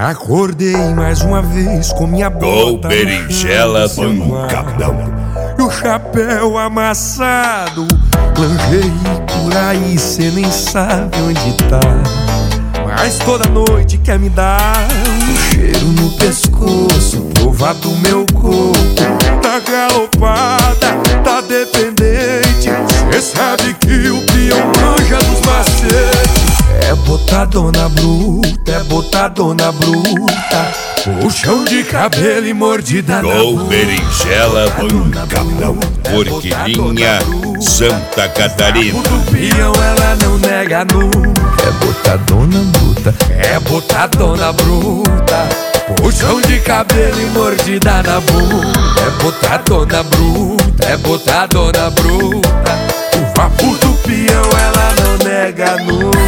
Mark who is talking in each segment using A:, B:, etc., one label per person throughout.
A: Acordei mais uma vez com minha bota
B: berinjela pancadão
A: e o chapéu amassado. Lingerie por aí, cê nem sabe onde tá, mas toda noite quer me dar um cheiro no pescoço, provar do meu corpo. Tá galopada, tá dependente, cê sabe que o peão manja dos macetes. É botadona bruta, é botadona bruta, puxão de cabelo e mordida na boca.
B: Berinjela pancadão, Forquilinha, Santa Catarina.
A: O do peão ela não nega nunca. É botadona bruta, é botadona bruta, puxão de cabelo e mordida na boca. É botadona bruta, é botadona bruta, o vapo do peão ela não nega nunca.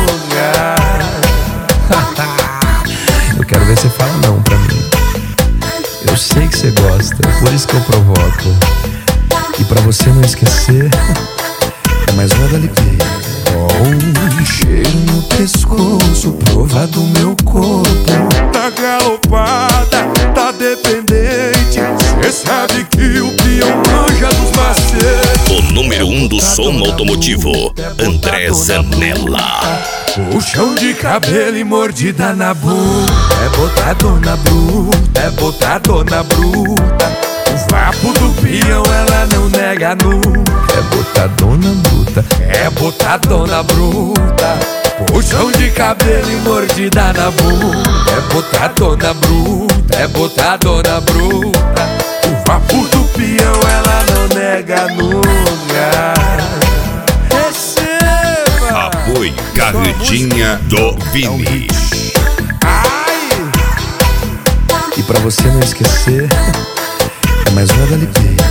A: Eu quero ver você falar não pra mim. Eu sei que você gosta, por isso que eu provoco. E pra você não esquecer, é mais uma da ligeira. Um cheiro no pescoço, prova do meu corpo. Tá galopada, tá dependente, cê sabe que o peão manja dos macetes.
B: O número 1 do som automotivo, André Zanella.
A: Puxão de cabelo e mordida na boca. É botadona bruta, é botadona bruta, o vapo do peão ela não nega nunca. É botadona bruta, é botadona bruta, puxão de cabelo e mordida na boca. É botadona bruta, é botadona bruta, o vapo do peão ela não nega nunca.
B: Apoio Carretinha do Vini.
A: E pra você não esquecer, é mais uma da ligeira.